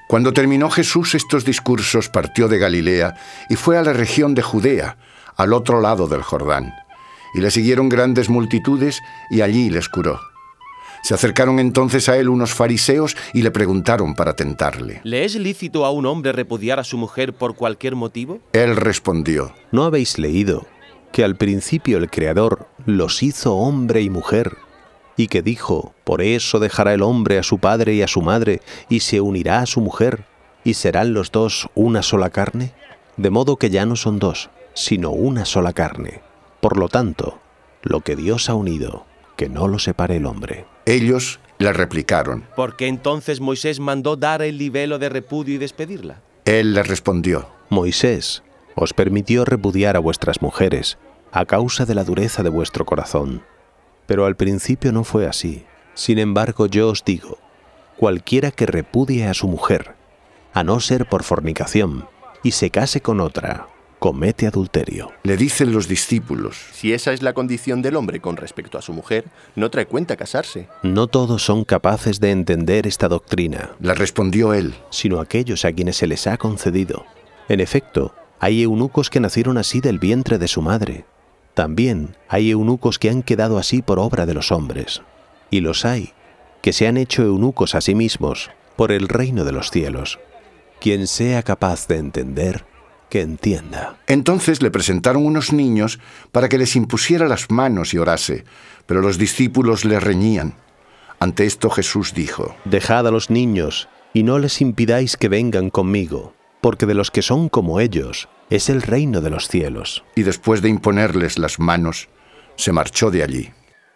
Cuando terminó Jesús estos discursos, partió de Galilea y fue a la región de Judea, al otro lado del Jordán. Y le siguieron grandes multitudes y allí les curó. Se acercaron entonces a él unos fariseos y le preguntaron para tentarle: ¿Le es lícito a un hombre repudiar a su mujer por cualquier motivo? Él respondió: ¿No habéis leído que al principio el Creador los hizo hombre y mujer, y que dijo: por eso dejará el hombre a su padre y a su madre, y se unirá a su mujer, y serán los dos una sola carne? De modo que ya no son dos, sino una sola carne. Por lo tanto, lo que Dios ha unido, que no lo separe el hombre. Ellos le replicaron: ¿Por qué entonces Moisés mandó dar el libelo de repudio y despedirla? Él les respondió: Moisés os permitió repudiar a vuestras mujeres a causa de la dureza de vuestro corazón. Pero al principio no fue así. Sin embargo, yo os digo, cualquiera que repudie a su mujer, a no ser por fornicación, y se case con otra, comete adulterio. Le dicen los discípulos: Si esa es la condición del hombre con respecto a su mujer, no trae cuenta casarse. No todos son capaces de entender esta doctrina. Le respondió él: Sino aquellos a quienes se les ha concedido. En efecto, hay eunucos que nacieron así del vientre de su madre. También hay eunucos que han quedado así por obra de los hombres. Y los hay que se han hecho eunucos a sí mismos por el reino de los cielos. Quien sea capaz de entender, que entienda. Entonces le presentaron unos niños para que les impusiera las manos y orase, pero los discípulos le reñían. Ante esto Jesús dijo: Dejad a los niños y no les impidáis que vengan conmigo, porque de los que son como ellos es el reino de los cielos. Y después de imponerles las manos, se marchó de allí.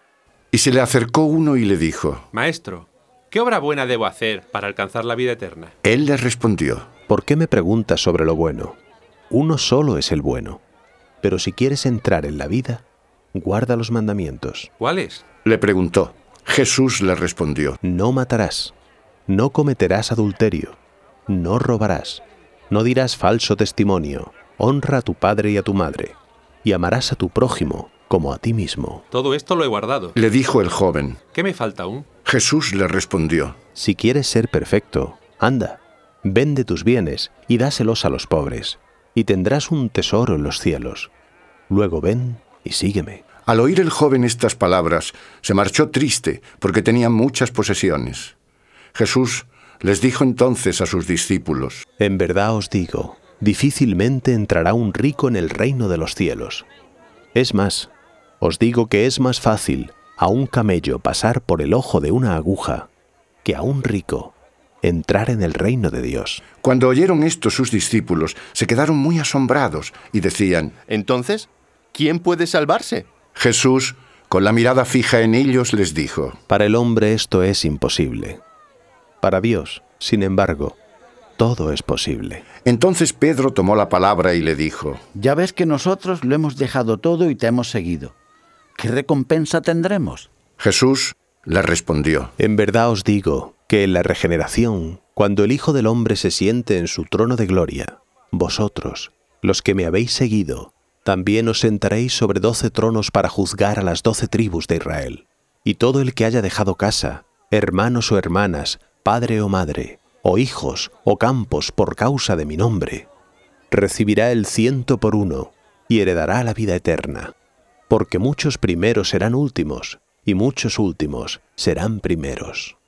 Y se le acercó uno y le dijo: Maestro, ¿qué obra buena debo hacer para alcanzar la vida eterna? Él les respondió: ¿Por qué me preguntas sobre lo bueno? Uno solo es el bueno. Pero si quieres entrar en la vida, guarda los mandamientos. ¿Cuáles? Le preguntó. Jesús le respondió: No matarás, no cometerás adulterio, no robarás, no dirás falso testimonio, honra a tu padre y a tu madre, y amarás a tu prójimo como a ti mismo. Todo esto lo he guardado. Le dijo el joven. ¿Qué me falta aún? Jesús le respondió: Si quieres ser perfecto, anda, vende tus bienes y dáselos a los pobres, y tendrás un tesoro en los cielos. Luego ven y sígueme. Al oír el joven estas palabras, se marchó triste, porque tenía muchas posesiones. Jesús les dijo entonces a sus discípulos: En verdad os digo, difícilmente entrará un rico en el reino de los cielos. Es más, os digo que es más fácil a un camello pasar por el ojo de una aguja que a un rico entrar en el reino de Dios. Cuando oyeron esto sus discípulos, se quedaron muy asombrados y decían: Entonces, ¿quién puede salvarse? Jesús, con la mirada fija en ellos, les dijo: Para el hombre esto es imposible. Para Dios, sin embargo, todo es posible. Entonces Pedro tomó la palabra y le dijo: Ya ves que nosotros lo hemos dejado todo y te hemos seguido. ¿Qué recompensa tendremos? Jesús le respondió: En verdad os digo que en la regeneración, cuando el Hijo del Hombre se siente en su trono de gloria, vosotros, los que me habéis seguido, también os sentaréis sobre 12 tronos para juzgar a las 12 tribus de Israel. Y todo el que haya dejado casa, hermanos o hermanas, padre o madre, o hijos o campos por causa de mi nombre, recibirá el 100 por 1 y heredará la vida eterna. Porque muchos primeros serán últimos, y muchos últimos serán primeros.